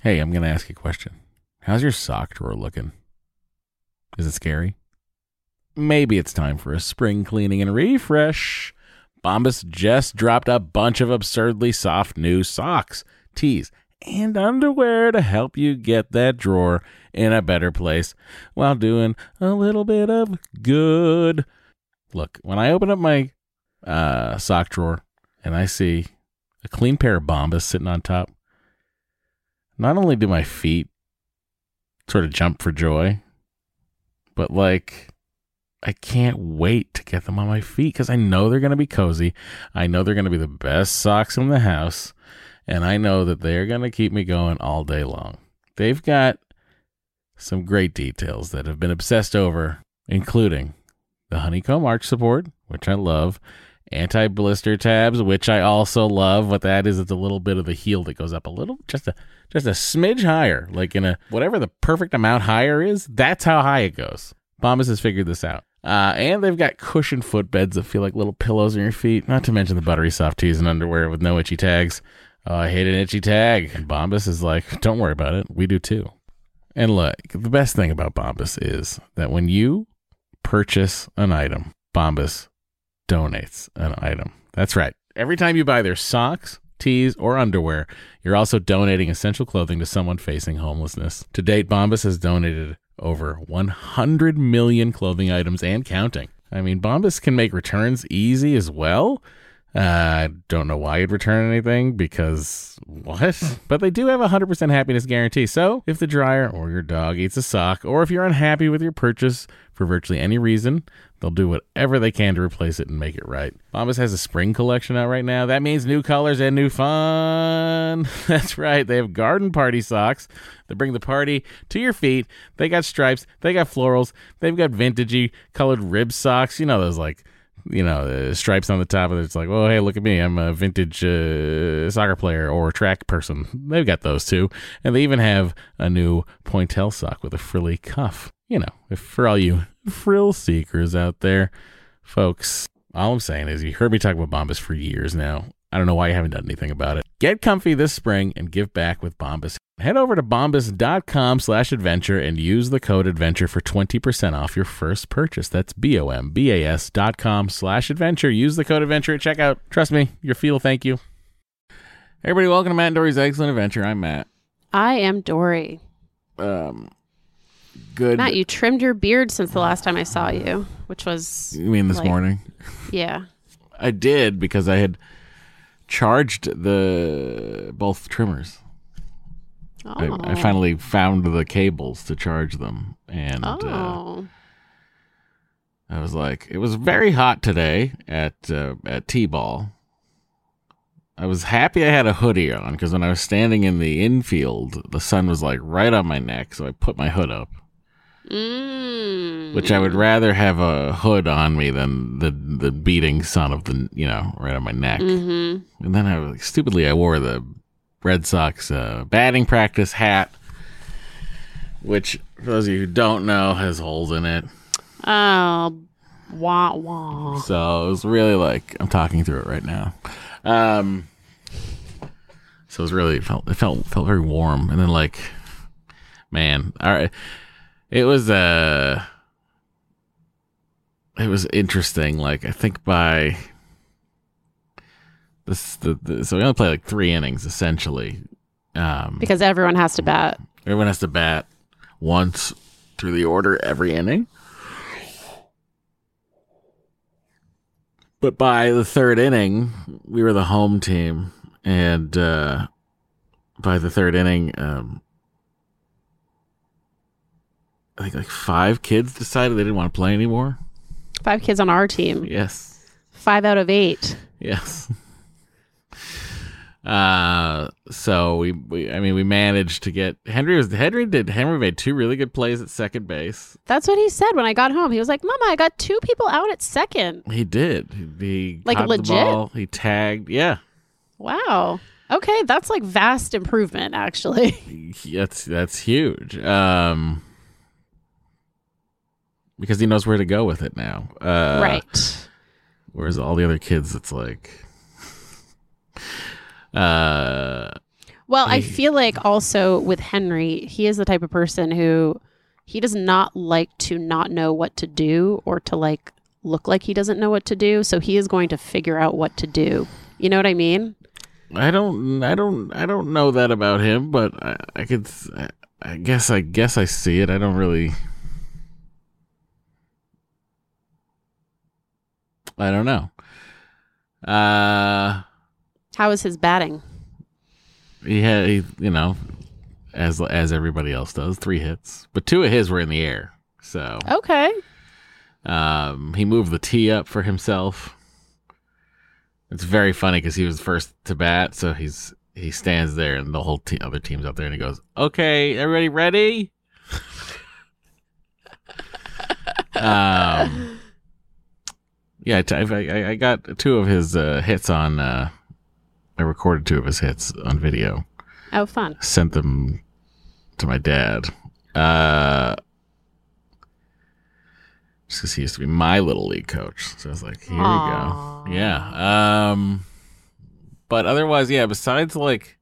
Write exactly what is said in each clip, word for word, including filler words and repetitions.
Hey, I'm going to ask you a question. How's your sock drawer looking? Is it scary? Maybe it's time for a spring cleaning and refresh. Bombas just dropped a bunch of absurdly soft new socks, tees, and underwear to help you get that drawer in a better place while doing a little bit of good. Look, when I open up my uh, sock drawer and I see a clean pair of Bombas sitting on top, not only do my feet sort of jump for joy, but like I can't wait to get them on my feet because I know they're going to be cozy. I know they're going to be the best socks in the house, and I know that they're going to keep me going all day long. They've got some great details that have been obsessed over, including the honeycomb arch support, which I love, anti-blister tabs, which I also love. What that is, it's a little bit of the heel that goes up a little, just a just a smidge higher, like in a whatever the perfect amount higher is. That's how high it goes. Bombas has figured this out. Uh, and they've got cushioned footbeds that feel like little pillows on your feet, not to mention the buttery soft tees and underwear with no itchy tags. Oh, I hate an itchy tag. And Bombas is like, don't worry about it. We do too. And look, the best thing about Bombas is that when you purchase an item, Bombas donates an item. That's right. Every time you buy their socks, tees, or underwear, you're also donating essential clothing to someone facing homelessness. To date, Bombas has donated over one hundred million clothing items and counting. I mean, Bombas can make returns easy as well. I uh, don't know why you'd return anything because what? But they do have a one hundred percent happiness guarantee. So if the dryer or your dog eats a sock, or if you're unhappy with your purchase for virtually any reason, they'll do whatever they can to replace it and make it right. Bombas has a spring collection out right now. That means new colors and new fun. That's right. They have garden party socks that bring the party to your feet. They got stripes. They got florals. They've got vintagey colored rib socks. You know those like, you know, uh, stripes on the top of it. It's like, well, hey, look at me. I'm a vintage uh, soccer player or track person. They've got those too. And they even have a new pointelle sock with a frilly cuff. You know, if for all you frill seekers out there, folks, all I'm saying is you heard me talk about Bombas for years now. I don't know why you haven't done anything about it. Get comfy this spring and give back with Bombas. Head over to bombas.com slash adventure and use the code adventure for twenty percent off your first purchase. That's B-O-M-B-A-S dot com slash adventure. Use the code adventure at checkout. Trust me, your feet will thank you. Hey everybody, welcome to Matt and Dory's Excellent Adventure. I'm Matt. I am Dory. Um, good. Matt, you trimmed your beard since the last time I saw you, which was... You mean this like, morning? Yeah. I did because I had charged the both trimmers. Oh. I, I finally found the cables to charge them, and oh. uh, I was like, it was very hot today at uh, at T-ball. I was happy I had a hoodie on because when I was standing in the infield, the sun was like right on my neck, so I put my hood up. Mm. Which I would rather have a hood on me than the the beating sun of the, you know, right on my neck. Mm-hmm. And then I was stupidly I wore the Red Sox uh, batting practice hat, which for those of you who don't know has holes in it. Oh, wah wah. So it was really like I'm talking through it right now. Um, so it was really it felt it felt felt very warm, and then like, man, all right. It was uh it was interesting. Like I think by this, the, the so we only play like three innings essentially, um, because everyone has to bat. Everyone has to bat once through the order every inning. But by the third inning, we were the home team, and uh, by the third inning, um, I think like five kids decided they didn't want to play anymore. Five kids on our team. Yes. Five out of eight. Yes. Uh, so we, we, I mean, we managed to get Henry was Henry did Henry made two really good plays at second base. That's what he said when I got home. He was like, "Mama, I got two people out at second." He did. He, he like caught legit. The ball. He tagged. Yeah. Wow. Okay, that's like vast improvement, actually. That's that's huge. Um. Because he knows where to go with it now. Uh, right. Whereas all the other kids, it's like... Uh, Well, I He- feel like also with Henry, he is the type of person who he does not like to not know what to do or to like look like he doesn't know what to do. So he is going to figure out what to do. You know what I mean? I don't, I don't, I don't know that about him, but I, I could, I, I guess, I guess I see it. I don't really. I don't know. Uh, How is his batting? he had, he, you know, as as everybody else does, three hits, but two of his were in the air. So, Okay. um, he moved the tee up for himself. It's very funny because he was first to bat, so he's he stands there, and the whole te- other team's out there, and he goes, "Okay, everybody ready?" um, yeah, I, t- I, I got two of his uh, hits on. Uh, I recorded two of his hits on video. Oh, fun. Sent them to my dad. Uh, just because he used to be my little league coach. So I was like, here Aww. you go. Yeah. Um, but otherwise, yeah, besides like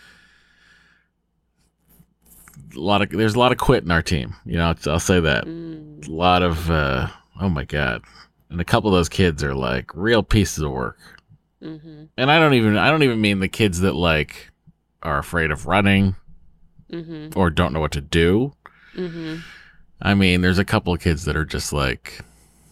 a lot of, there's a lot of quit in our team. You know, I'll, I'll say that. Mm. A lot of, uh, oh my God. And a couple of those kids are like real pieces of work. Mm-hmm. And I don't even, I don't even mean the kids that like are afraid of running Mm-hmm. or don't know what to do. Mm-hmm. I mean, there's a couple of kids that are just like,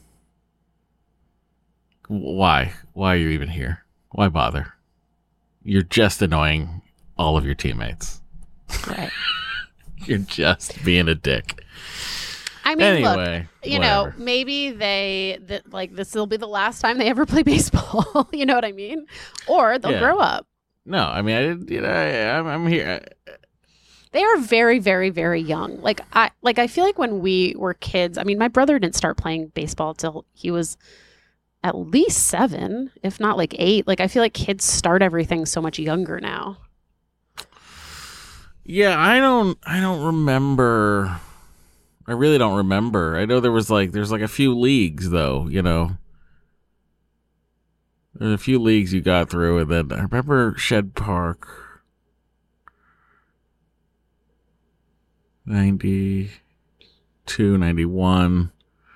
why? Why are you even here? Why bother? You're just annoying all of your teammates. Right. You're just being a dick. I mean, look, Anyway, you whatever. know, maybe they that like this will be the last time they ever play baseball. You know what I mean? Or they'll Yeah. grow up. No, I mean, I didn't. You know, I, I'm, I'm here. They are very, very, very young. Like I, like I feel like when we were kids. I mean, my brother didn't start playing baseball till he was at least seven, if not like eight. Like I feel like kids start everything so much younger now. Yeah, I don't. I don't remember. I really don't remember. I know there was like there's like a few leagues though. You know, there's a few leagues you got through, and then I remember Shed Park. ninety-two, ninety-one,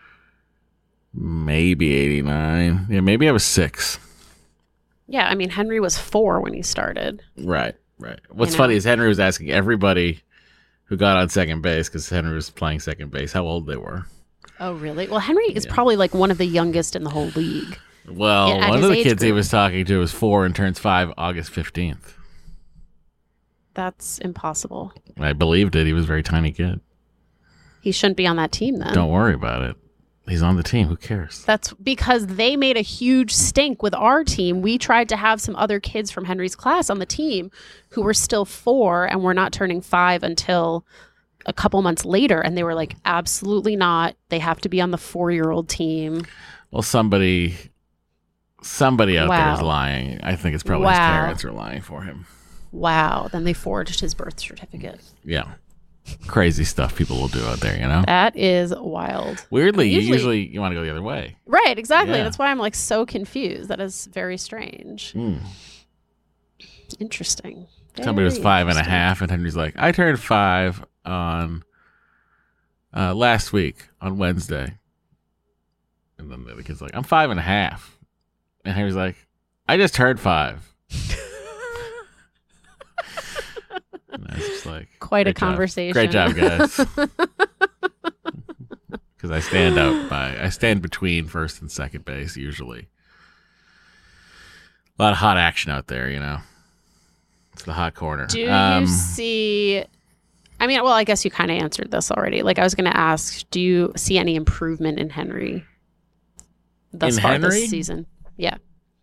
maybe eighty-nine. Yeah, maybe I was six. Yeah, I mean Henry was four when he started. Right, right. What's You funny know? is Henry was asking everybody who got on second base, because Henry was playing second base, how old they were. Oh, really? Well, Henry is Yeah. probably like one of the youngest in the whole league. Well, Yeah, at one his of the age kids he group. was talking to was four and turns five August fifteenth. That's impossible. I believed it. He was a very tiny kid. He shouldn't be on that team then. Don't worry about it. He's on the team. Who cares? That's because they made a huge stink with our team. We tried to have some other kids from Henry's class on the team who were still four and were not turning five until a couple months later. And they were like, absolutely not. They have to be on the four-year-old team. Well, somebody, somebody out there is Wow. lying. I think it's probably his Wow. parents are lying for him. Wow. Then they forged his birth certificate. Yeah. Crazy stuff people will do out there, you know? That is wild. Weirdly, you Usually- usually you want to go the other way. Right, exactly. Yeah. That's why I'm like so confused. That is very strange. Mm. Interesting. Somebody was Very five and a interesting. half, and Henry's like, I turned five on uh, last week on Wednesday. And then the other kid's like, I'm five and a half. And Henry's like, I just turned five. And I was just like, Quite a "Great job. conversation. Great job, guys. Because I stand out by, I stand between first and second base usually. A lot of hot action out there, you know. It's the hot corner. Do Um, you see? I mean, well, I guess you kind of answered this already. Like, I was going to ask, do you see any improvement in Henry thus In far Henry? this season? Yeah.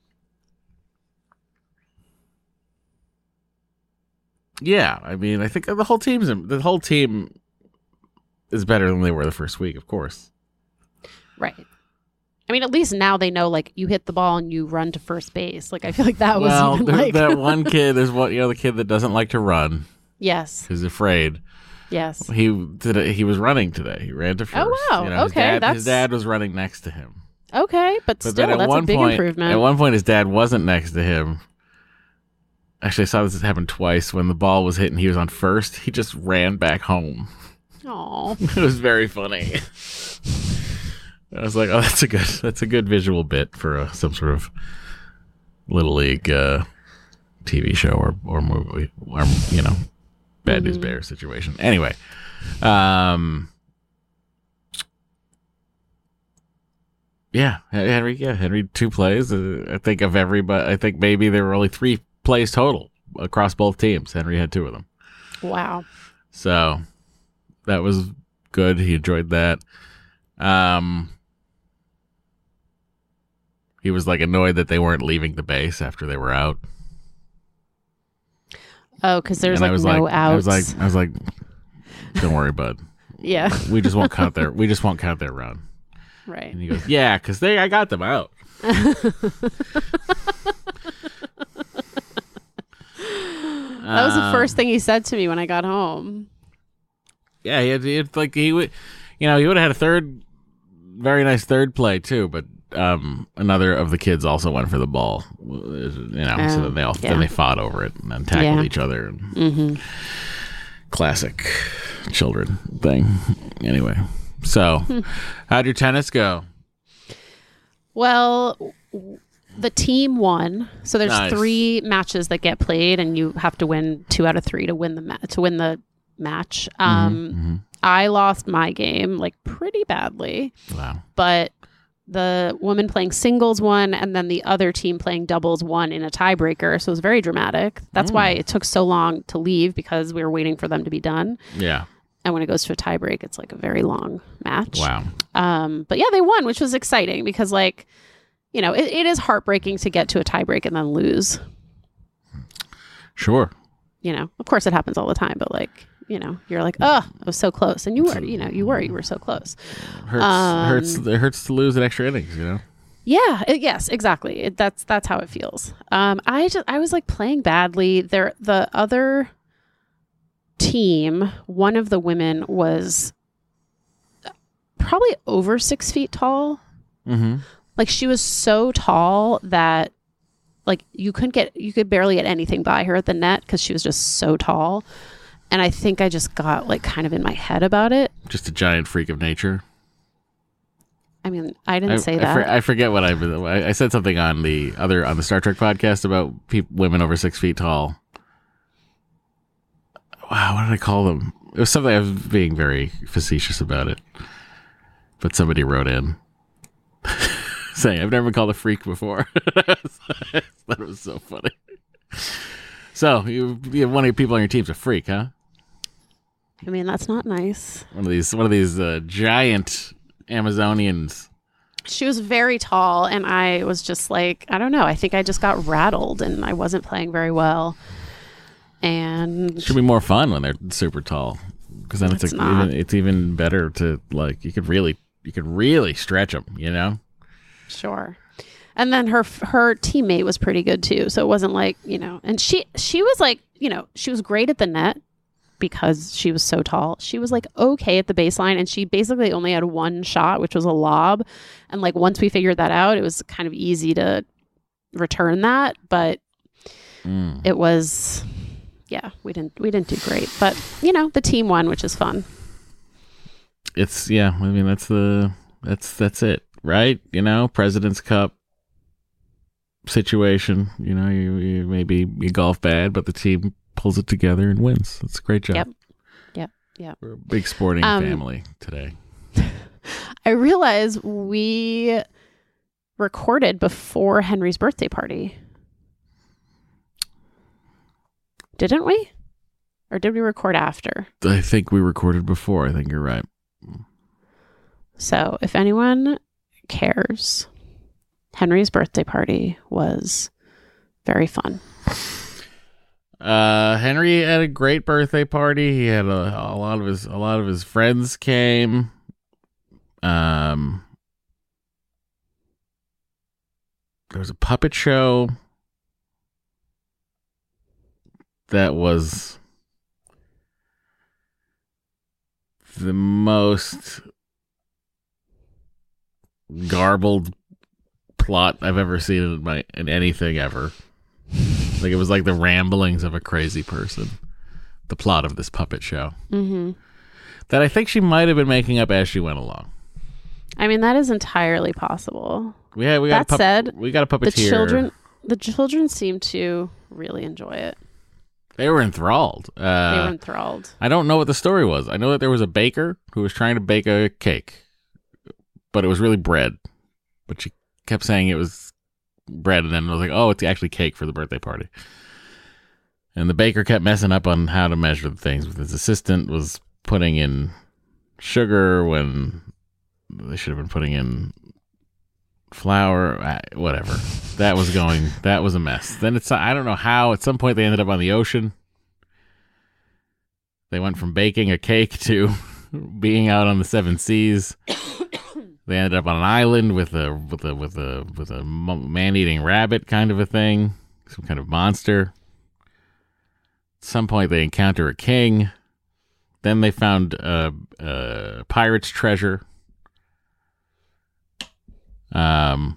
Yeah, I mean, I think the whole team's the whole team is better than they were the first week, of course. Right. I mean, at least now they know, like, you hit the ball and you run to first base. Like, I feel like that was Well, even there's like, that one kid. There's one, you know, the kid that doesn't like to run, yes, who's afraid. yes. He did. A, he was running today. He ran to first. Oh, wow. You know, his Okay, dad, that's- his dad was running next to him. Okay, but, But still, then at that's one a big point, improvement. at one point, his dad wasn't next to him, Actually, I saw this happen twice. When the ball was hit and he was on first, he just ran back home. Oh, It was very funny. I was like, "Oh, that's a good, that's a good visual bit for uh, some sort of little league uh, T V show or or movie, or you know, Bad News Bears situation." Anyway, um, yeah, Henry, yeah, Henry, two plays. Uh, I think of everybody. I think maybe there were only three plays total across both teams. Henry had two of them. wow. So that was good. He enjoyed that. Um, he was like annoyed that they weren't leaving the base after they were out. Oh, because there's And like I was no like, outs. I was like, I was like, don't worry, bud. yeah, We just won't count their. We just won't count their run. right. And he goes, yeah, because they, I got them out. That was the Um, first thing he said to me when I got home. Yeah, he had, he had like he would, you know, he would have had a third, very nice third play too, but um, another of the kids also went for the ball, you know, so Oh, then they all yeah. then they fought over it and then tackled Yeah. each other. And Mm-hmm. classic children thing. Anyway, so Hmm. how'd your tennis go? Well, w- the team won. So there's Nice. three matches that get played, and you have to win two out of three to win the ma- to win the match. Um, Mhm, I lost my game like pretty badly, mhm. Wow. but the woman playing singles won, and then the other team playing doubles won in a tiebreaker. So it was very dramatic. That's Mm. why it took so long to leave, because we were waiting for them to be done. Yeah. And when it goes to a tiebreak, it's like a very long match. Wow. Um, but yeah, they won, which was exciting because, like, you know, it, it is heartbreaking to get to a tiebreak and then lose. Sure. You know, of course it happens all the time, but like, you know, you're like, oh, I was so close, and you were, you know, you were, you were so close. Hurts. Um, hurts. It hurts to lose in extra innings. You know. Yeah. It, yes. Exactly. It, that's that's how it feels. Um, I just I was like playing badly. There, the other team, one of the women was probably over six feet tall. Mm-hmm. Like, she was so tall that like you couldn't get you could barely get anything by her at the net because she was just so tall. And I think I just got like kind of in my head about it. Just a giant freak of nature. I mean, I didn't I, say I that. for- I forget what I, I I said something on the other on the Star Trek podcast about peop women over six feet tall. Wow, what did I call them? It was something I was being very facetious about it, but somebody wrote in saying I've never been called a freak before. That was so funny. So you, you have one of your people on your team's a freak, huh? I mean, that's not nice. One of these one of these uh, giant Amazonians. She was very tall, and I was just like, I don't know. I think I just got rattled, and I wasn't playing very well. And Should be more fun when they're super tall, because then it's, It's like not. even it's even better to like you could really you could really stretch them, you know. sure. And then her her teammate was pretty good too. So it wasn't like, you know, and she she was like, you know, she was great at the net because she was so tall. She was like okay at the baseline, and she basically only had one shot, which was a lob. And like once we figured that out, it was kind of easy to return that, but Mm. it was yeah, we didn't we didn't do great. But, you know, the team won, which is fun. It's yeah. I mean that's the that's that's it, right? You know, President's Cup situation. You know, you, you maybe you golf bad, but the team pulls it together and wins. That's a great job. Yep. Yep. Yep. We're a big sporting Um, family today. I realize we recorded before Henry's birthday party. Didn't we? Or did we record after? I think we recorded before. I think you're right. So if anyone cares, Henry's birthday party was very fun. Uh, Henry had a great birthday party. He had a, a lot of his a lot of his friends came. Um, there was a puppet show that was the most garbled plot I've ever seen in my in anything ever. Like it was like the ramblings of a crazy person. The plot of this puppet show. Mm-hmm. That I think she might have been making up as she went along. I mean, that is entirely possible. We had, we got that a pup- said, we got a puppeteer. The children, the children seem to really enjoy it. They were enthralled. Uh, they were enthralled. I don't know what the story was. I know that there was a baker who was trying to bake a cake, but it was really bread. But she kept saying it was bread, and then I was like, oh, it's actually cake for the birthday party. And the baker kept messing up on how to measure the things. His assistant was putting in sugar when they should have been putting in flour, whatever. That was going, that was a mess. Then it's, I don't know how, at some point they ended up on the ocean. They went from baking a cake to being out on the seven seas. They ended up on an island with a, with a, with a, with a man-eating rabbit kind of a thing. Some kind of monster. At some point they encounter a king. Then they found a, a pirate's treasure. Um,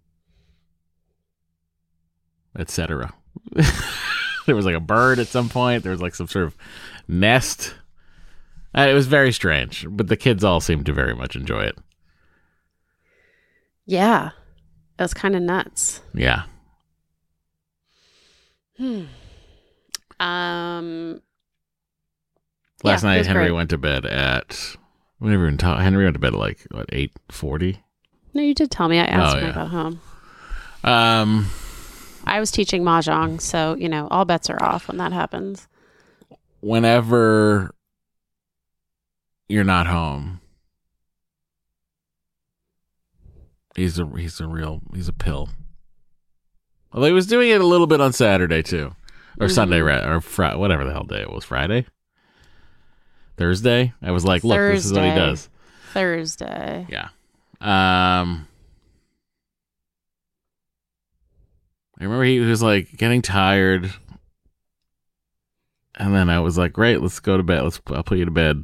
et cetera. There was like a bird at some point. There was like some sort of nest. Uh, it was very strange, but the kids all seemed to very much enjoy it. Yeah, it was kind of nuts. Yeah. Hmm. Um. Last yeah, night, Henry great. went to bed at. We never even talked. Henry went to bed at like what eight forty. No, you did tell me. I asked Oh, when yeah. I got home. Um, I was teaching mahjong, so you know all bets are off when that happens. whenever you're not home, he's a he's a real he's a pill. Although he was doing it a little bit on Saturday too, or Mhm. Sunday, ra- or Friday, whatever the hell day it was. Friday, Thursday. I was like, look, this is what he Thursday. does. Thursday. Yeah. Um, I remember he was like getting tired, and then I was like, "Great, let's go to bed. Let's I'll put you to bed."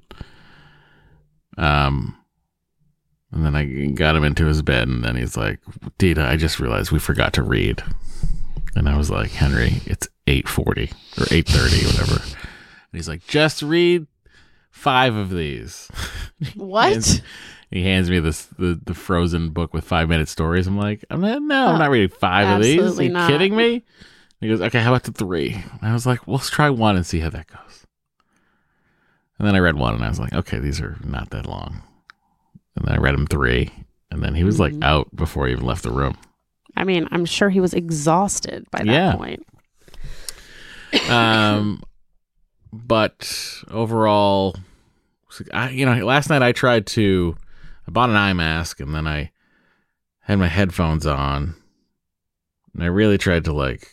Um, and then I got him into his bed, and then he's like, "Dita, I just realized we forgot to read." And I was like, "Henry, it's eight forty or eight thirty, whatever." And he's like, "Just read five of these." What? He hands me this the, the Frozen book with five minute stories. I'm like, I'm not, no, I'm Oh, not reading five of these. Are absolutely you not. kidding me? He goes, okay, how about the three? And I was like, well, let's try one and see how that goes. And then I read one and I was like, okay, these are not that long. And then I read him three. And then he was Mhm. like out before he even left the room. I mean, I'm sure he was exhausted by that Yeah. point. Um, but overall, I, you know, last night I tried to, I bought an eye mask and then I had my headphones on and I really tried to like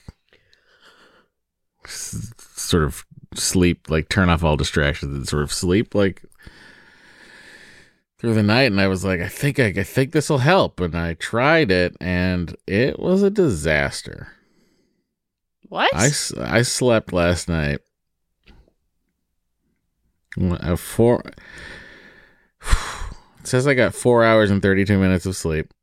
s- sort of sleep, like turn off all distractions and sort of sleep like through the night. And I was like, I think I, I think this will help. And I tried it and it was a disaster. What? I, s- I slept last night. Uh, four. It says I got four hours and thirty-two minutes of sleep,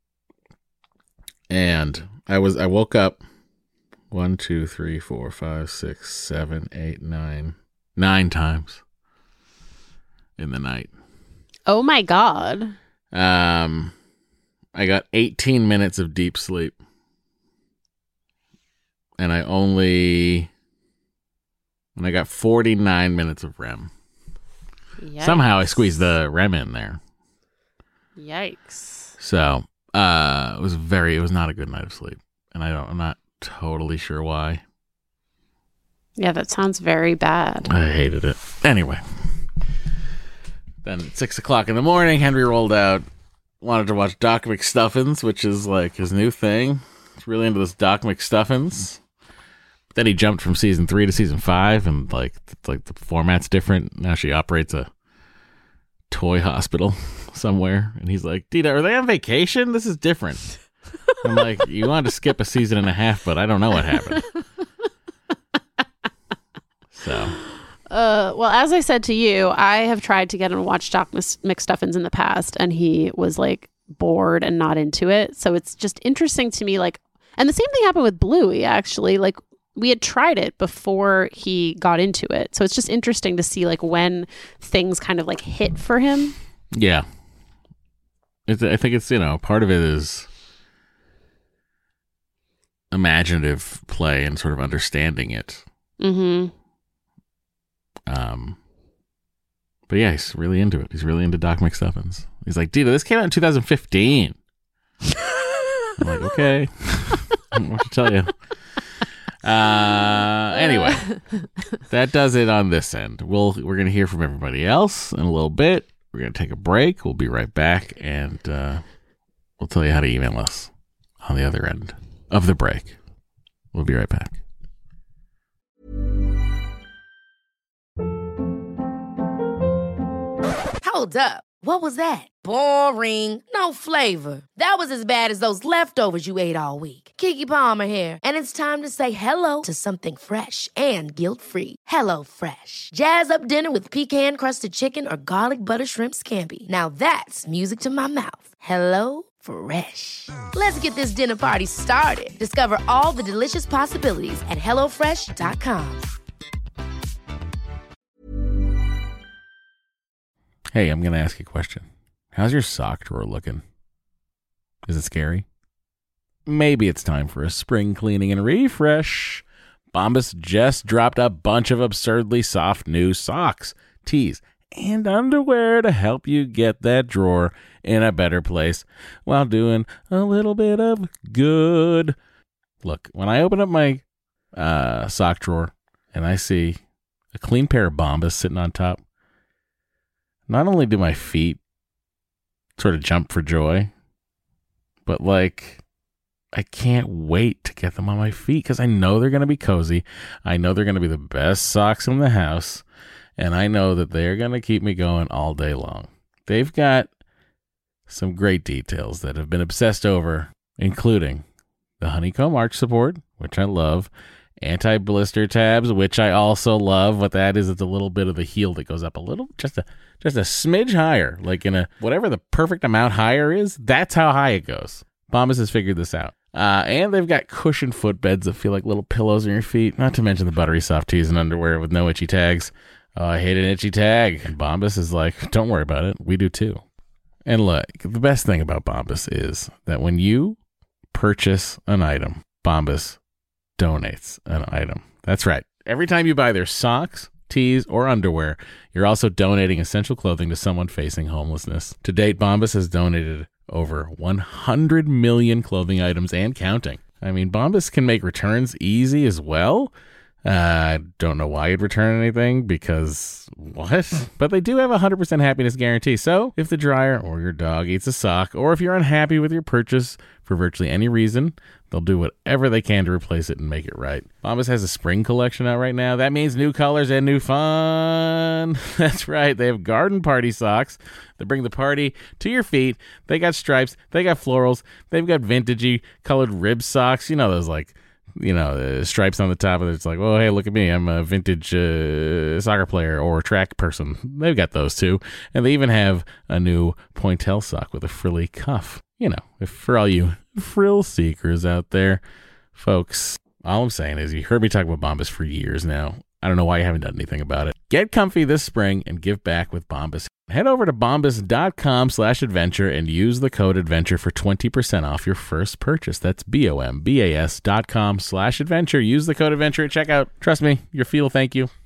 and I was I woke up one, two, three, four, five, six, seven, eight, nine, nine times in the night. Oh my God. Um, I got eighteen minutes of deep sleep, and I only and I got forty-nine minutes of R E M. Yikes. Somehow I squeezed the R E M in there. Yikes. So, uh, it was very, it was not a good night of sleep. And I don't, I'm not totally sure why. Yeah, that sounds very bad. I hated it. Anyway. Then at six o'clock in the morning, Henry rolled out, wanted to watch Doc McStuffins, which is like his new thing. He's really into this Doc McStuffins. But then he jumped from season three to season five, and like, it's like the format's different. Now she operates a toy hospital somewhere, and he's like, Dita, are they on vacation? This is different. I'm like, you wanted to skip a season and a half, but I don't know what happened. So, Uh, well, as I said to you, I have tried to get him to watch Doc Mc- McStuffins in the past, and he was like bored and not into it. So it's just interesting to me. Like, and the same thing happened with Bluey, actually. Like, we had tried it before he got into it. So it's just interesting to see like when things kind of like hit for him. Yeah. It's, I think it's, you know, part of it is imaginative play and sort of understanding it. Mm-hmm. Um, but yeah, he's really into it. He's really into Doc McStuffins. He's like, Dita, this came out in two thousand fifteen. I'm like, okay. I don't know what to tell you. Uh, anyway, that does it on this end. We'll, we're going to hear from everybody else in a little bit. We're going to take a break. We'll be right back, and uh, we'll tell you how to email us on the other end of the break. We'll be right back. Hold up. What was that? Boring. No flavor. That was as bad as those leftovers you ate all week. Keke Palmer here, and it's time to say hello to something fresh and guilt-free. Hello Fresh. Jazz up dinner with pecan-crusted chicken or garlic butter shrimp scampi. Now that's music to my mouth. Hello Fresh. Let's get this dinner party started. Discover all the delicious possibilities at hello fresh dot com. Hey, I'm going to ask you a question. How's your sock drawer looking? Is it scary? Maybe it's time for a spring cleaning and refresh. Bombas just dropped a bunch of absurdly soft new socks, tees, and underwear to help you get that drawer in a better place while doing a little bit of good. Look, when I open up my uh, sock drawer and I see a clean pair of Bombas sitting on top, not only do my feet sort of jump for joy, but like, I can't wait to get them on my feet because I know they're going to be cozy. I know they're going to be the best socks in the house. And I know that they're going to keep me going all day long. They've got some great details that have been obsessed over, including the honeycomb arch support, which I love, anti-blister tabs, which I also love. What that is, it's a little bit of the heel that goes up a little, just a just a smidge higher, like in a whatever the perfect amount higher is. That's how high it goes. Bombas has figured this out. Uh, and they've got cushioned footbeds that feel like little pillows on your feet. Not to mention the buttery soft tees and underwear with no itchy tags. Oh, I hate an itchy tag. And Bombas is like, don't worry about it. We do too. And look, the best thing about Bombas is that when you purchase an item, Bombas donates an item. That's right. Every time you buy their socks, tees, or underwear, you're also donating essential clothing to someone facing homelessness. To date, Bombas has donated over one hundred million clothing items and counting. I mean, Bombas can make returns easy as well. I uh, don't know why you'd return anything, because what? But they do have a one hundred percent happiness guarantee. So if the dryer or your dog eats a sock, or if you're unhappy with your purchase for virtually any reason, they'll do whatever they can to replace it and make it right. Bombas has a spring collection out right now. That means new colors and new fun. That's right. They have garden party socks that bring the party to your feet. They got stripes. They got florals. They've got vintagey colored rib socks. You know, those like, you know, uh, stripes on the top of it. It's like, oh, hey, look at me. I'm a vintage uh, soccer player or track person. They've got those too. And they even have a new pointelle sock with a frilly cuff. You know, if for all you frill seekers out there, folks, all I'm saying is you heard me talk about Bombas for years now. I don't know why you haven't done anything about it. Get comfy this spring and give back with Bombas. Head over to bombas.com slash adventure and use the code adventure for twenty percent off your first purchase. That's B-O-M-B-A-S dot com slash adventure. Use the code adventure at checkout. Trust me, your feet will thank you.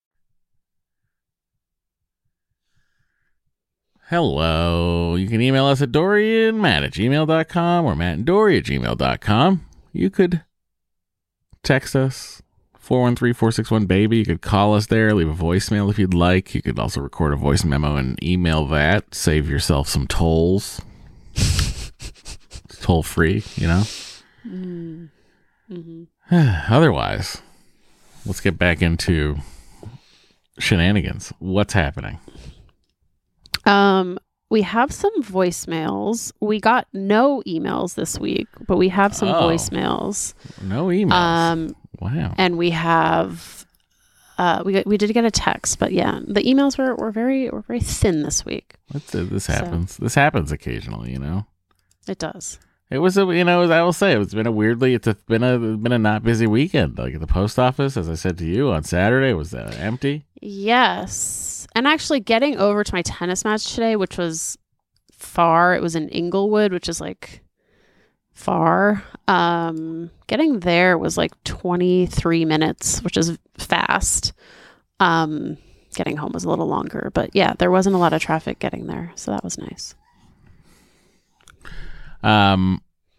Hello. You can email us at DorianMatt at gmail dot com or Matt and Dory at gmail dot com. You could text us, four one three, four six one, BABY. You could call us there, leave a voicemail if you'd like. You could also record a voice memo and email that. Save yourself some tolls. It's toll free, you know? Mm. Mm-hmm. Otherwise, let's get back into shenanigans. What's happening? Um, we have some voicemails. We got no emails this week, but we have some oh, voicemails. No emails. Um, wow. And we have, uh, we we did get a text, but yeah, the emails were, were very were very thin this week. Let's, uh, this happens. So, this happens occasionally, you know. It does. It was a, you know, I will say it's been a weirdly, it's a, been a been a not busy weekend. Like at the post office, as I said to you on Saturday, was uh, empty. Yes, and actually getting over to my tennis match today, which was far. It was in Inglewood, which is like far. Um, getting there was like twenty-three minutes, which is fast. Um, getting home was a little longer, but yeah, there wasn't a lot of traffic getting there, so that was nice. Um,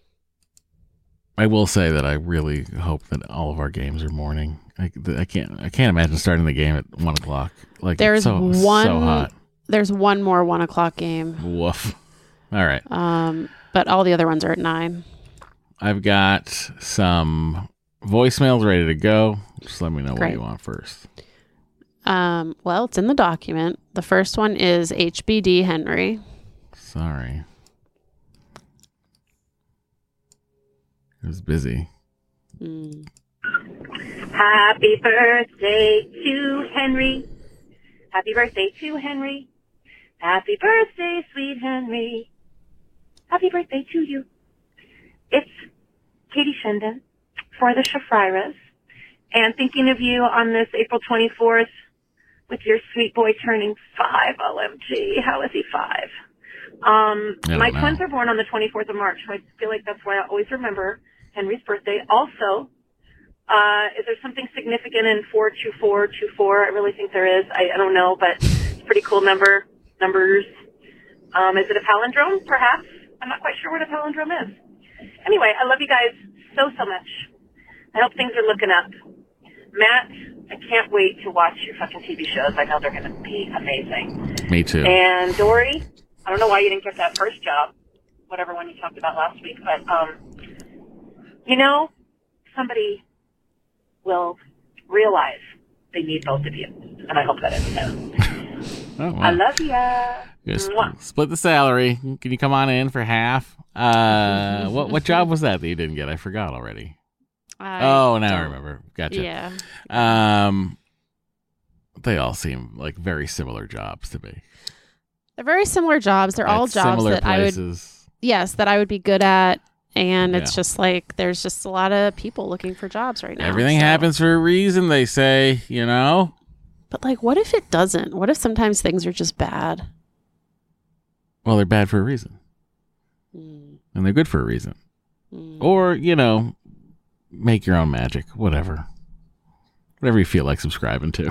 I will say that I really hope that all of our games are morning. I, I can't. I can't imagine starting the game at one o'clock. Like there's it's so, one. so hot. There's one more one o'clock game. Woof. All right. Um, but all the other ones are at nine. I've got some voicemails ready to go. Just let me know Great. what you want first. Um, well, it's in the document. The first one is H B D Henry. Sorry. It was busy. Mm. Happy birthday to Henry. Happy birthday to Henry. Happy birthday, sweet Henry. Happy birthday to you. It's Katie Shinden for the Shafriras. And thinking of you on this April twenty-fourth with your sweet boy turning five. O M G, how is he five? Um, my know. twins are born on the twenty-fourth of March, so I feel like that's why I always remember Henry's birthday. Also, uh, is there something significant in four two four two four? I really think there is. I, I don't know, but it's a pretty cool number. Numbers. Um, is it a palindrome, perhaps? I'm not quite sure what a palindrome is. Anyway, I love you guys so, so much. I hope things are looking up. Matt, I can't wait to watch your fucking T V shows. I know they're going to be amazing. Me too. And Dory, I don't know why you didn't get that first job, whatever one you talked about last week, but, um, you know, somebody will realize they need both of you, and I hope that is so. Oh, wow. I love ya. Just Mwah. split the salary. Can you come on in for half? Uh, what what job was that that you didn't get? I forgot already. I oh, now I don't- remember. Gotcha. Yeah. Um, they all seem like very similar jobs to me. They're very similar jobs. They're all At jobs similar that I would, places. yes, that I would be good at. And it's Yeah. just like, there's just a lot of people looking for jobs right now. Everything so- happens for a reason, they say, you know? But like, what if it doesn't? What if sometimes things are just bad? Well, they're bad for a reason. Mm, And they're good for a reason. mm. Or, you know, make your own magic. Whatever. Whatever you feel like subscribing to.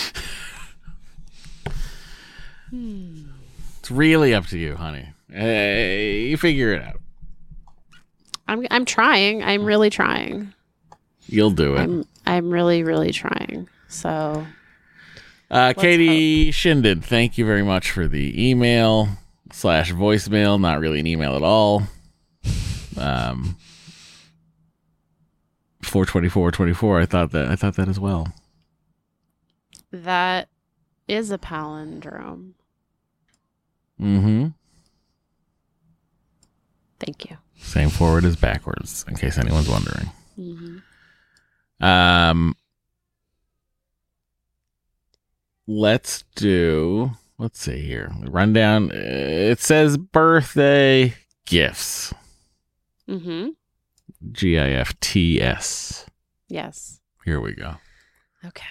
Hmm. It's really up to you, honey. Hey, you figure it out. I'm I'm trying. I'm really trying. You'll do it. I'm I'm really really trying. So Uh, Katie Shinden, thank you very much for the email slash voicemail. Not really an email at all. Um, four twenty-four twenty-four. I thought that. I thought that as well. that is a palindrome. Mm-hmm. Thank you. Same forward as backwards, in case anyone's wondering. Mm-hmm. Um, let's do. Let's see here. Rundown. It says birthday gifts. Mm-hmm. G I F T S. Yes. Here we go. Okay.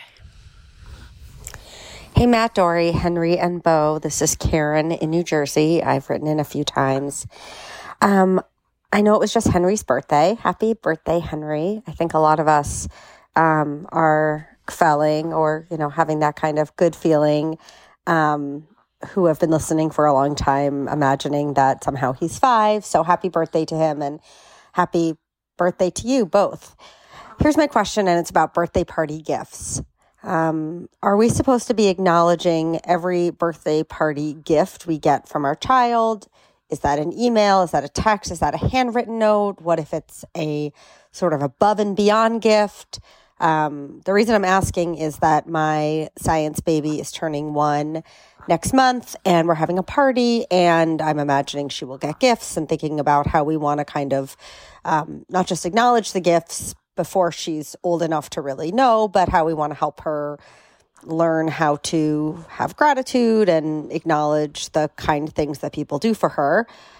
Hey, Matt, Dory, Henry, and Bo. This is Karen in New Jersey. I've written in a few times. Um, I know it was just Henry's birthday. Happy birthday, Henry. I think a lot of us um, are felling or, you know, having that kind of good feeling um, who have been listening for a long time, imagining that somehow he's five. So happy birthday to him and happy birthday to you both. Here's my question, and it's about birthday party gifts. Um, are we supposed to be acknowledging every birthday party gift we get from our child? Is that an email? Is that a text? Is that a handwritten note? What if it's a sort of above and beyond gift? Um, the reason I'm asking is that my science baby is turning one next month and we're having a party, and I'm imagining she will get gifts and thinking about how we want to kind of um, not just acknowledge the gifts before she's old enough to really know, but how we want to help her learn how to have gratitude and acknowledge the kind things that people do for her.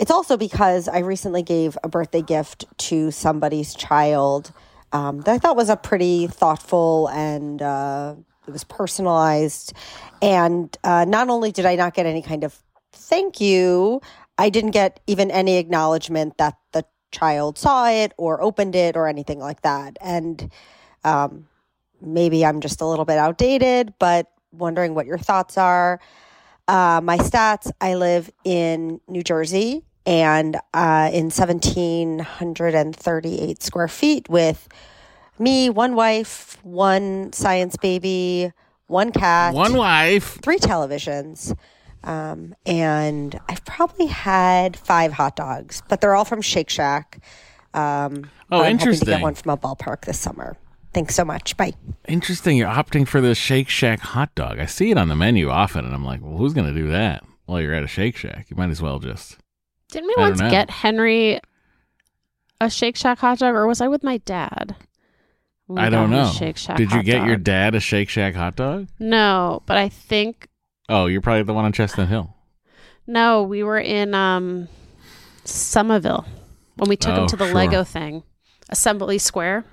it's also because I recently gave a birthday gift to somebody's child um, that I thought was a pretty thoughtful and uh, it was personalized. And uh, not only did I not get any kind of thank you, I didn't get even any acknowledgement that the child saw it or opened it or anything like that. And um, maybe I'm just a little bit outdated, but wondering what your thoughts are. Uh, my stats, I live in New Jersey and uh, in one thousand seven hundred thirty-eight square feet with me, one wife, one science baby, one cat, One wife. three televisions. Um, and I've probably had five hot dogs, but they're all from Shake Shack. Um, Oh, I'm hoping interesting. to get one from a ballpark this summer. Thanks so much. Bye. Interesting. You're opting for the Shake Shack hot dog. I see it on the menu often, and I'm like, well, who's going to do that? Well, you're at a Shake Shack. You might as well just. Didn't we I once don't know. get Henry a Shake Shack hot dog, or was I with my dad? when we I got don't him a know. Shake Shack Did you hot get your dog? dad a Shake Shack hot dog? No, but I think Oh, you're probably the one on Chestnut Hill. no. We were in um, Somerville when we took him Oh, to the sure. Lego thing, Assembly Square.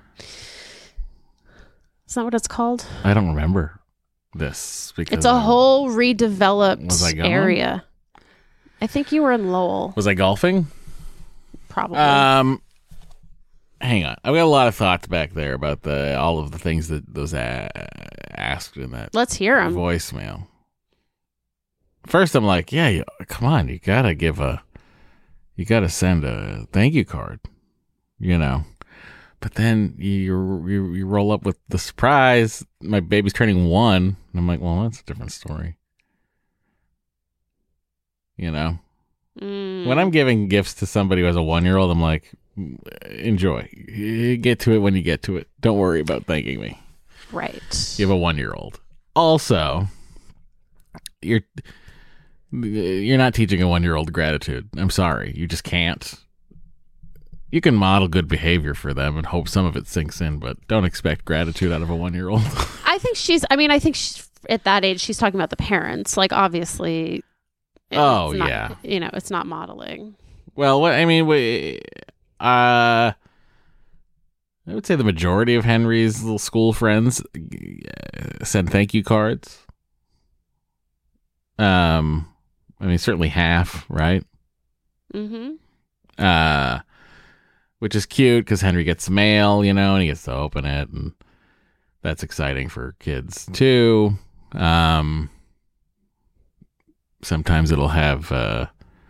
Is that what it's called? I don't remember this because It's a I- whole Was I redeveloped going? area. I think you were in Lowell, Was I golfing? probably. Um, hang on. I've got a lot of thoughts back there about the all of the things that those a- asked in that Let's hear him. voicemail. First, I'm like, yeah, you, come on, you gotta give a, you gotta send a thank you card, you know. But then you you, you roll up with the surprise. My baby's turning one, and I'm like, well, that's a different story, you know. Mm, When I'm giving gifts to somebody who has a one year old, I'm like, enjoy. You get to it when you get to it. Don't worry about thanking me. right. You have a one year old. Also, you're you're not teaching a one year old gratitude. I'm sorry. You just can't. You can model good behavior for them and hope some of it sinks in, but don't expect gratitude out of a one year old. I think she's. I mean, I think she's, at that age, she's talking about the parents. Like, obviously. it's Oh, not- yeah. You know, it's not modeling. Well, what I mean, we, uh, I would say the majority of Henry's little school friends uh, send thank you cards. Um, I mean, certainly half, right? Mm-hmm. Uh, which is cute because Henry gets mail, you know, and he gets to open it, and that's exciting for kids too. Um, sometimes it'll have uh,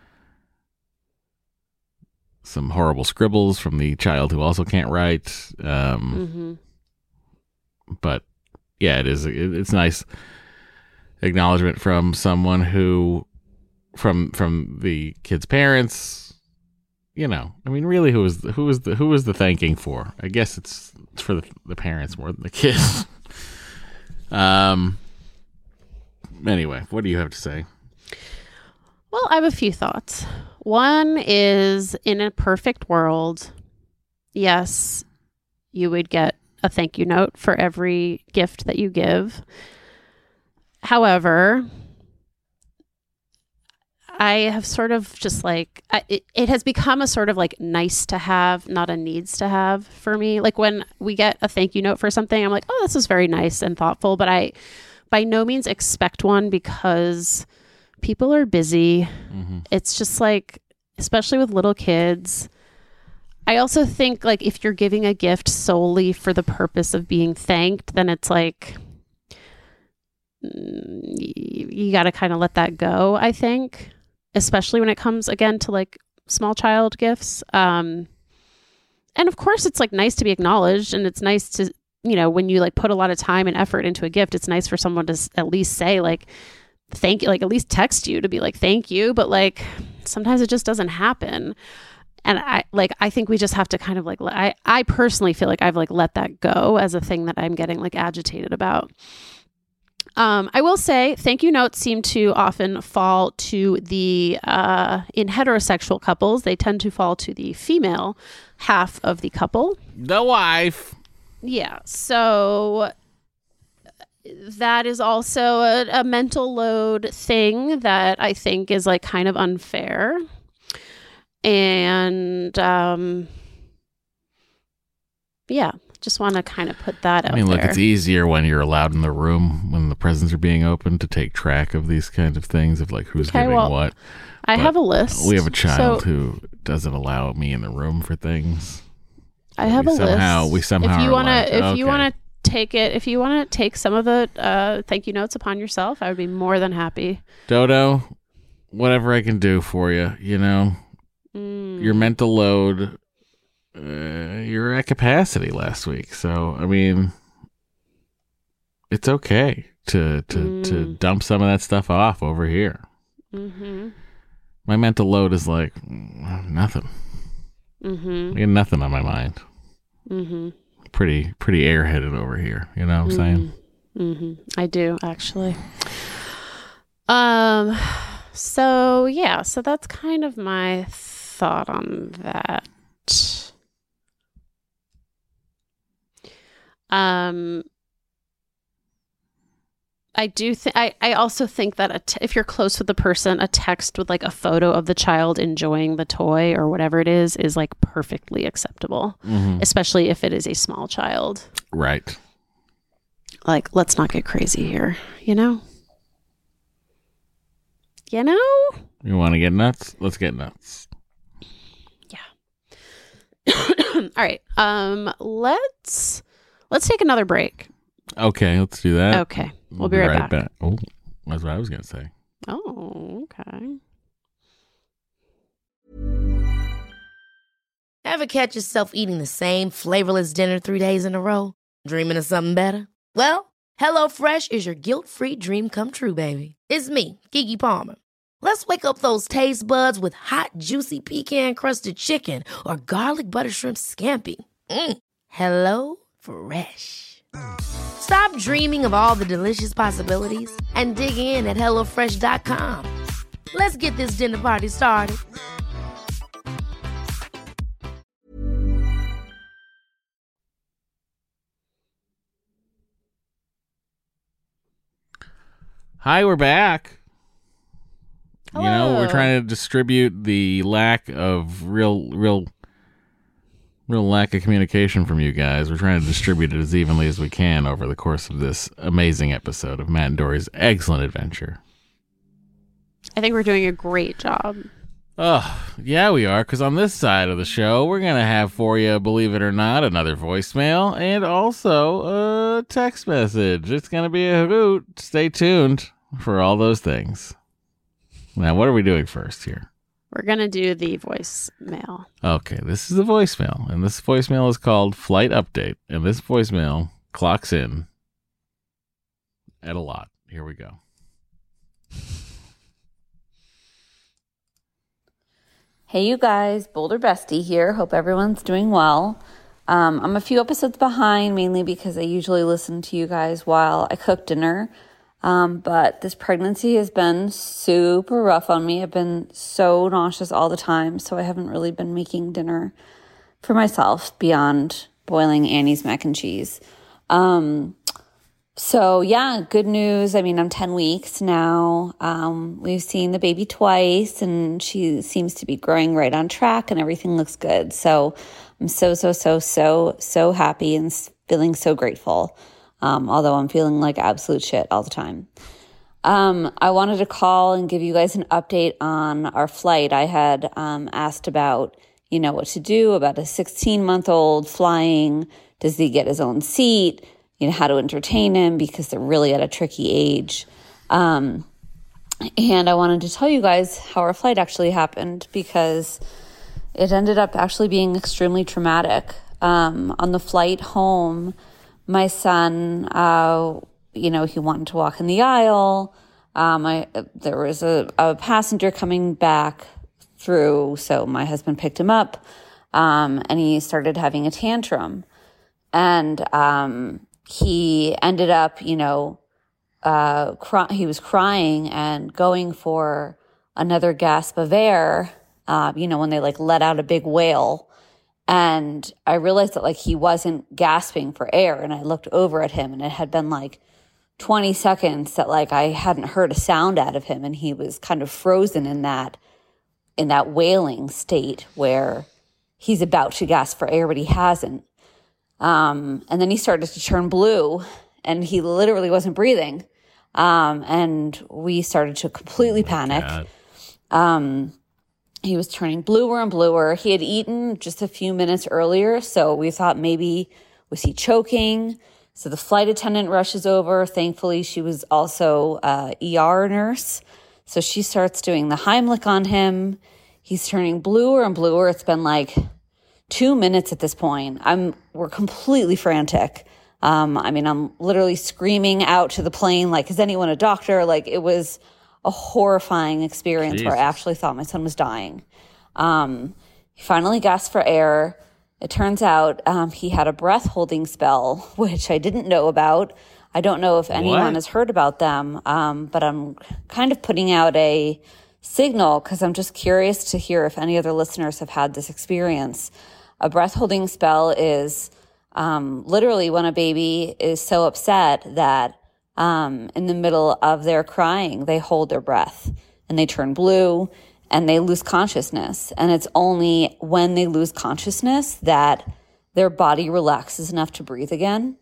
some horrible scribbles from the child who also can't write. Um, Mm-hmm. but yeah, it is. It, it's nice acknowledgement from someone who, from from the kid's parents. You know, I mean, really, who is the, who is the who is the thanking for? I guess it's it's for the, the parents more than the kids. um. Anyway, what do you have to say? Well, I have a few thoughts. One is, in a perfect world, yes, you would get a thank you note for every gift that you give. However, I have sort of just like, I, it, it has become a sort of like nice to have, not a needs to have for me. Like when we get a thank you note for something, I'm like, oh, this is very nice and thoughtful, but I by no means expect one because people are busy. Mm-hmm. It's just like, especially with little kids. I also think like if you're giving a gift solely for the purpose of being thanked, then it's like, mm, you, you got to kind of let that go, I think, especially when it comes again to like small child gifts. Um, and of course it's like nice to be acknowledged, and it's nice to, you know, when you like put a lot of time and effort into a gift, it's nice for someone to s- at least say like, thank you, like at least text you to be like, thank you. But like, sometimes it just doesn't happen. And I like, I think we just have to kind of like, let- I, I personally feel like I've like let that go as a thing that I'm getting like agitated about. Um, I will say thank you notes seem to often fall to the, uh, in heterosexual couples, they tend to fall to the female half of the couple. The wife. Yeah. So that is also a, a mental load thing that I think is like kind of unfair. And um, yeah, just want to kind of put that out I mean, look, there. it's easier when you're allowed in the room when the presents are being opened to take track of these kinds of things of like who's Okay, giving well, what. I But have a list. We have a child So who doesn't allow me in the room for things. I have we a somehow, list. We somehow if you are want to, like, if okay. you want to take it, if you want to take some of the uh, thank you notes upon yourself, I would be more than happy. Dodo, whatever I can do for you, you know, Mm. your mental load, uh, you're at capacity last week. So, I mean, it's okay to, to, Mm. to dump some of that stuff off over here. Mm-hmm. My mental load is like mm, nothing. Mm-hmm. I got nothing on my mind. Mm-hmm. Pretty, pretty airheaded over here. You know what I'm saying? Mm-hmm. I do actually. Um. So yeah. So that's kind of my thought on that. Um. I do think I, I also think that a t- if you're close with the person, a text with like a photo of the child enjoying the toy or whatever it is is like perfectly acceptable, Mm-hmm. especially if it is a small child. Right. Like, let's not get crazy here, you know? You know? You want to get nuts? Let's get nuts. All right. Um, let's let's take another break. Okay, let's do that. Okay. We'll, be, right, back. Oh, that's what I was going to say. Oh, okay. Ever catch yourself eating the same flavorless dinner three days in a row? Dreaming of something better? Well, HelloFresh is your guilt-free dream come true, baby. It's me, Keke Palmer. Let's wake up those taste buds with hot, juicy pecan-crusted chicken or garlic butter shrimp scampi. Mm. Hello Fresh. Stop dreaming of all the delicious possibilities and dig in at hello fresh dot com. Let's get this dinner party started. Hi, we're back. You know, we're Hello. trying to distribute the lack of real, real, real lack of communication from you guys. We're trying to distribute it as evenly as we can over the course of this amazing episode of Matt and Dory's Excellent Adventure. I think we're doing a great job. Oh, yeah, we are, because on this side of the show, we're going to have for you, believe it or not, another voicemail and also a text message. It's going to be a hoot. Stay tuned for all those things. Now, what are we doing first here? We're going to do the voicemail. Okay, this is a voicemail, and this voicemail is called Flight Update, and this voicemail clocks in at a lot. Here we go. Hey, you guys, Boulder Bestie here. Hope everyone's doing well. Um, I'm a few episodes behind, mainly because I usually listen to you guys while I cook dinner. Um, but this pregnancy has been super rough on me. I've been so nauseous all the time, so I haven't really been making dinner for myself beyond boiling Annie's mac and cheese. Um, so yeah, good news. I mean, I'm ten weeks now. Um, we've seen the baby twice and she seems to be growing right on track and everything looks good. So I'm so, so, so, so, so happy and feeling so grateful. Um, although I'm feeling like absolute shit all the time. Um, I wanted to call and give you guys an update on our flight. I had, um, asked about, you know, what to do about a sixteen month old flying. Does he get his own seat? You know, how to entertain him because they're really at a tricky age. Um, and I wanted to tell you guys how our flight actually happened because it ended up actually being extremely traumatic. Um, on the flight home, my son, uh, you know, he wanted to walk in the aisle. Um, I, there was a, a passenger coming back through, so my husband picked him up, um, and he started having a tantrum. And, um, he ended up, you know, uh, cry- he was crying and going for another gasp of air, uh, you know, when they like let out a big wail. And I realized that like he wasn't gasping for air. And I looked over at him and it had been like twenty seconds that like I hadn't heard a sound out of him. And he was kind of frozen in that in that wailing state where he's about to gasp for air, but he hasn't. Um, and then he started to turn blue, and he literally wasn't breathing. Um, and we started to completely panic. God. Um, he was turning bluer and bluer. He had eaten just a few minutes earlier, so we thought maybe, was he choking? So the flight attendant rushes over. Thankfully, she was also a E R nurse. So she starts doing the Heimlich on him. He's turning bluer and bluer. It's been like two minutes at this point. I'm, we're completely frantic. Um, I mean, I'm literally screaming out to the plane, like, is anyone a doctor? Like, it was a horrifying experience Jesus. where I actually thought my son was dying. Um, he finally gasped for air. It turns out um, he had a breath holding spell, which I didn't know about. I don't know if anyone What? has heard about them, um, but I'm kind of putting out a signal because I'm just curious to hear if any other listeners have had this experience. A breath holding spell is um, literally when a baby is so upset that um, in the middle of their crying, they hold their breath and they turn blue and they lose consciousness. And it's only when they lose consciousness that their body relaxes enough to breathe again.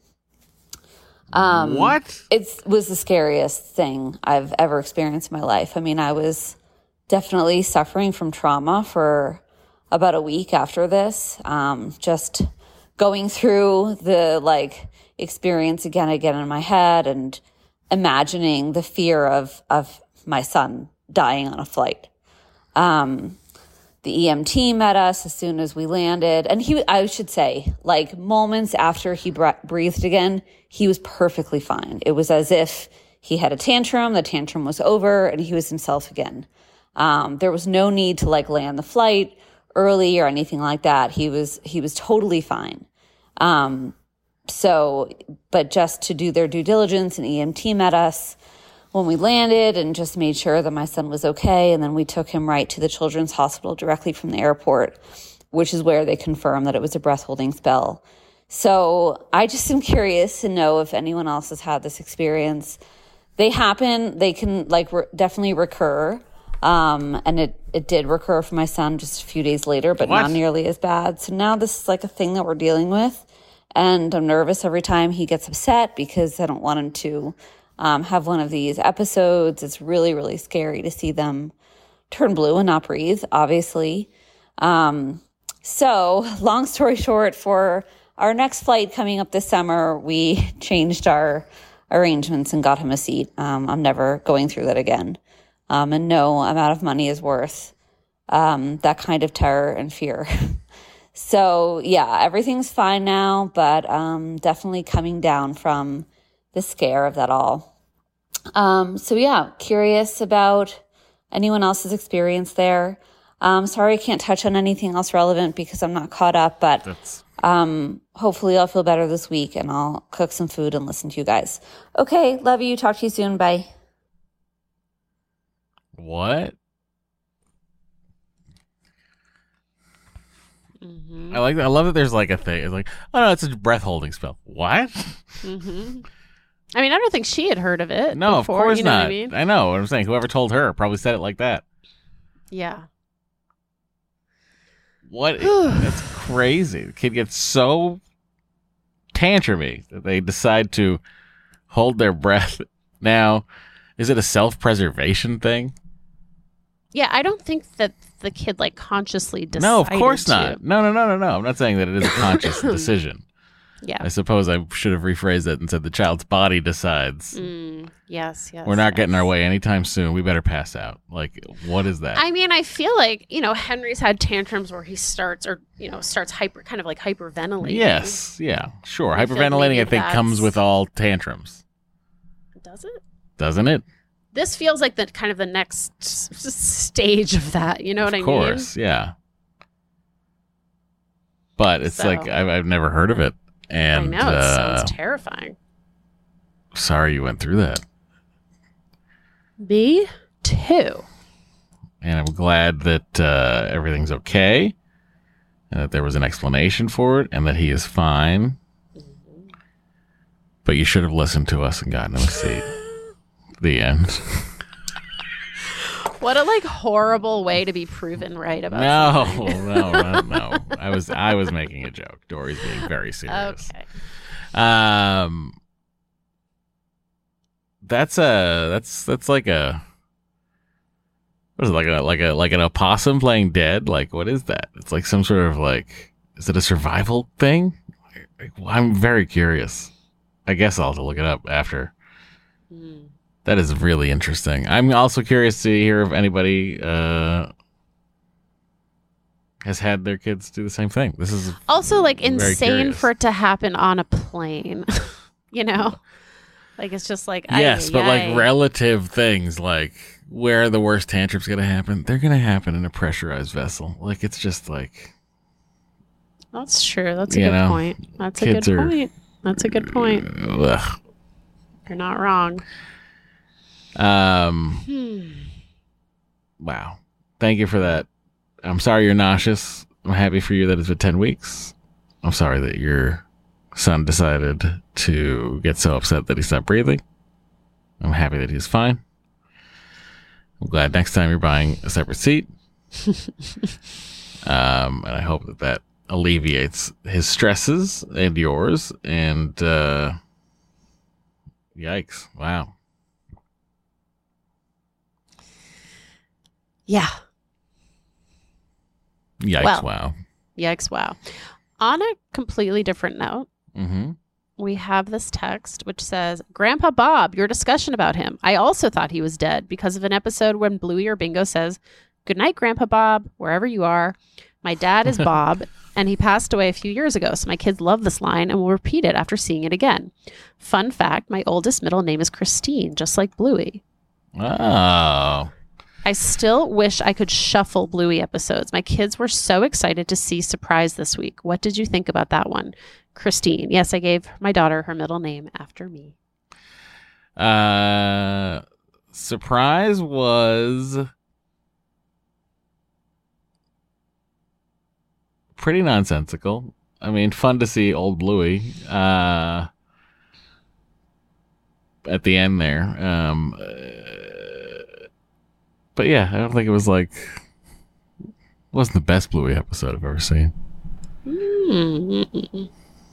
Um, What? It was the scariest thing I've ever experienced in my life. I mean, I was definitely suffering from trauma for about a week after this. Um, just going through the like experience again and again in my head and imagining the fear of, of my son dying on a flight. Um, the E M T met us as soon as we landed. And he, I should say, like moments after he bre- breathed again, he was perfectly fine. It was as if he had a tantrum, the tantrum was over, and he was himself again. Um, there was no need to like land the flight early or anything like that. He was, he was totally fine. Um, so, but just to do their due diligence, an E M T met us when we landed and just made sure that my son was okay. And then we took him right to the Children's Hospital directly from the airport, which is where they confirmed that it was a breath holding spell. So I just am curious to know if anyone else has had this experience. They happen, they can like re- definitely recur. Um, and it, it did recur for my son just a few days later, but What? not nearly as bad. So now this is like a thing that we're dealing with. And I'm nervous every time he gets upset because I don't want him to um, have one of these episodes. It's really, really scary to see them turn blue and not breathe, obviously. Um, so long story short, for our next flight coming up this summer, we changed our arrangements and got him a seat. Um, I'm never going through that again. Um, and no amount of money is worth um, that kind of terror and fear. So, yeah, everything's fine now, but um, definitely coming down from the scare of that all. Um, so, yeah, curious about anyone else's experience there. Um, sorry I can't touch on anything else relevant because I'm not caught up, but That's um, hopefully I'll feel better this week and I'll cook some food and listen to you guys. Okay, love you. Talk to you soon. Bye. what? Mm-hmm. I like that. I love that there's like a thing. It's like, oh no, it's a breath holding spell. What? Mm-hmm. I mean, I don't think she had heard of it. No, before, of course you know not. What I mean? I know what I'm saying. Whoever told her probably said it like that. Yeah. What? That's crazy. The kid gets so tantrumy that they decide to hold their breath. Now, is it a self-preservation thing? Yeah, I don't think that the kid like consciously decided No, of course to. not. No, no, no, no, no. I'm not saying that it is a conscious decision. Yeah. I suppose I should have rephrased it and said the child's body decides. Mm, yes, yes. We're not yes. getting our way anytime soon. We better pass out. Like, what is that? I mean, I feel like, you know, Henry's had tantrums where he starts or, you know, starts hyper, kind of like hyperventilating. Yes. Yeah. Sure. I feel Hyperventilating, maybe I think, comes that's- with all tantrums. Does it? Doesn't it? This feels like the kind of the next s- s- stage of that. You know what I Of mean? course. Yeah. But it's So- like, I've, I've never heard of it. And I know. It uh, sounds terrifying. sorry you went through that. Me too. And I'm glad that uh, everything's okay and that there was an explanation for it and that he is fine. But you should have listened to us and gotten him a seat. The end. What a like horrible way to be proven right about No, something. no, no, no. I was I was making a joke. Dory's being very serious. Okay. Um, that's a that's that's like a what is it like a like a like an opossum playing dead? Like what is that? It's like some sort of like is it a survival thing? I'm very curious. I guess I'll have to look it up after. Hmm. That is really interesting. I'm also curious to hear if anybody uh, has had their kids do the same thing. This is Also, like, very insane curious. for it to happen on a plane. You know? Like, it's just like, Yes, ay, but ay. like relative things, like where are the worst tantrums going to happen? They're going to happen in a pressurized vessel. Like it's just like That's true. That's a You good know, point. That's a kids good are- point. That's a good point. ugh. You're not wrong. Um. Hmm. Wow. Thank you for that. I'm sorry you're nauseous. I'm happy for you that it's been ten weeks. I'm sorry that your son decided to get so upset that he stopped breathing. I'm happy that he's fine. I'm glad next time you're buying a separate seat. um, and I hope that that alleviates his stresses and yours. And, uh, yikes. Wow. Yeah. Yikes. Well. Wow. Yikes. Wow. On a completely different note, Mm-hmm. we have this text which says, Grandpa Bob, your discussion about him. I also thought he was dead because of an episode when Bluey or Bingo says, good night, Grandpa Bob, wherever you are. My dad is Bob, and he passed away a few years ago, so my kids love this line and will repeat it after seeing it again. Fun fact, my oldest middle name is Christine, just like Bluey. Oh. I still wish I could shuffle Bluey episodes. My kids were so excited to see Surprise this week. What did you think about that one? Christine. Yes, I gave my daughter her middle name after me. Uh, Surprise was pretty nonsensical. I mean, fun to see old Bluey uh, at the end there. Um, uh, but yeah, I don't think it was like wasn't the best Bluey episode I've ever seen. Hmm.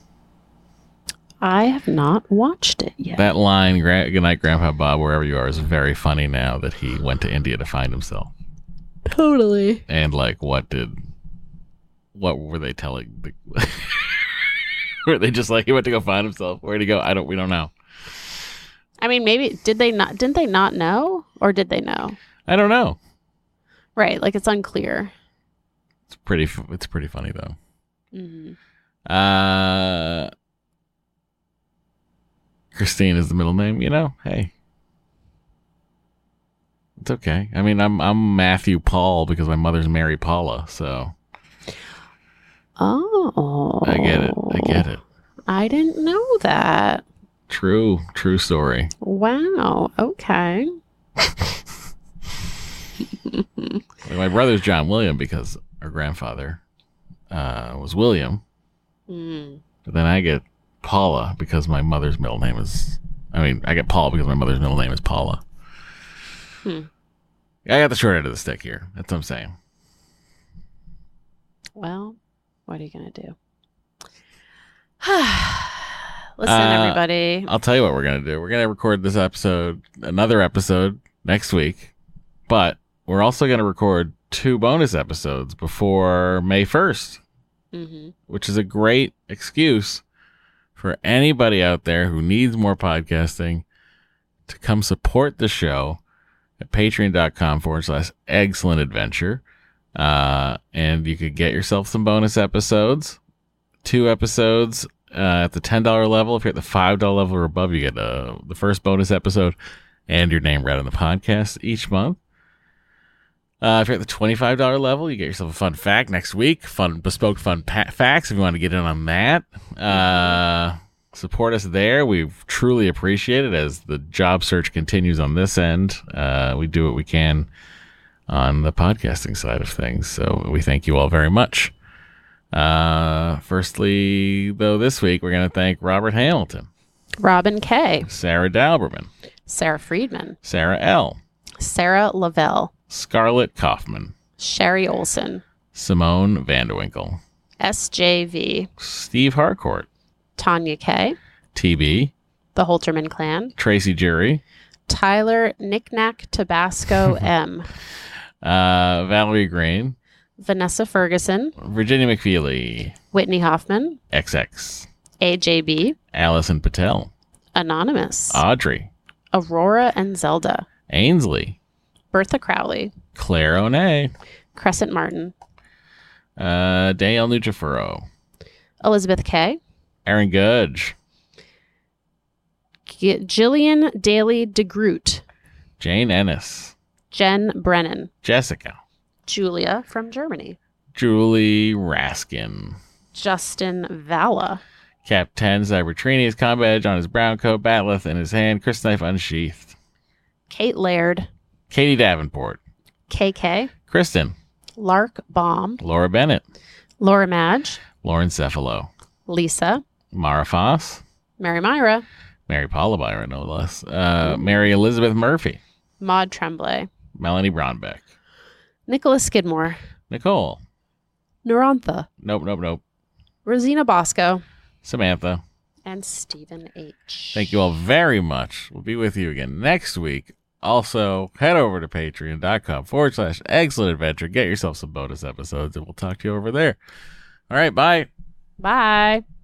I have not watched it yet. That line, Gra- "Good night, Grandpa Bob, wherever you are," is very funny now that he went to India to find himself. Totally. And like, what did, what were they telling? The, were they just like he went to go find himself? Where'd he go? I don't. We don't know. I mean, maybe did they not? Didn't they not know, or did they know? I don't know. Right, like it's unclear. It's pretty. f- It's pretty funny though. Mm-hmm. Uh, Christine is the middle name. You know, hey, it's okay. I mean, I'm I'm Matthew Paul because my mother's Mary Paula, so Oh, I get it. I get it. I didn't know that. True, true story. Wow. Okay. Like my brother's John William because our grandfather uh, was William. Mm. But then I get Paula because my mother's middle name is. I mean, I get Paul because my mother's middle name is Paula. Hmm. I got the short end of the stick here. That's what I'm saying. Well, what are you gonna do? Listen, Uh, everybody. I'll tell you what we're gonna do. We're gonna record this episode, another episode next week, but we're also gonna record two bonus episodes before May first. Mm-hmm. Which is a great excuse for anybody out there who needs more podcasting to come support the show at patreon.com forward slash excellent adventure. Uh, and you could get yourself some bonus episodes, two episodes uh, at the ten dollars level. If you're at the five dollars level or above, you get uh, the first bonus episode and your name read on the podcast each month. Uh, if you're at the twenty-five dollars level, you get yourself a fun fact next week. Fun, bespoke fun pa- facts if you want to get in on that. Uh, support us there. We truly appreciate it as the job search continues on this end. Uh, we do what we can on the podcasting side of things. So we thank you all very much. Uh, firstly, though, this week, we're going to thank Robert Hamilton, Robin K, Sarah Dalberman, Sarah Friedman, Sarah L., Sarah Lavelle, Scarlett Kaufman. Sherry Olson. Simone Vanderwinkle. S J V. Steve Harcourt. Tanya K. T B. The Holterman Clan. Tracy Jury. Tyler Knickknack Tabasco M. Uh, Valerie Green. Vanessa Ferguson. Virginia McFeely. Whitney Hoffman. X X. A J B. Allison Patel. Anonymous. Audrey. Aurora and Zelda. Ainsley. Bertha Crowley. Claire O'Neill. Crescent Martin. Uh, Danielle Nutrifero. Elizabeth K. Aaron Gudge. G- Jillian Daly DeGroot. Jane Ennis. Jen Brennan. Jessica. Julia from Germany. Julie Raskin. Justin Valla. Captain Cybertrini's combat edge on his brown coat, batleth in his hand, Chris knife unsheathed. Kate Laird. Katie Davenport. K K. Kristen. Lark Baum. Laura Bennett. Laura Madge. Lauren Cephalo. Lisa. Mara Foss. Mary Myra. Mary Paula Byron, no less. Uh, Mary Elizabeth Murphy. Maud Tremblay. Melanie Braunbeck. Nicholas Skidmore. Nicole. Narantha. Nope, nope, nope. Rosina Bosco. Samantha. And Stephen H. Thank you all very much. We'll be with you again next week. Also, head over to patreon.com forward slash excellent adventure. Get yourself some bonus episodes, and we'll talk to you over there. All right, bye. Bye.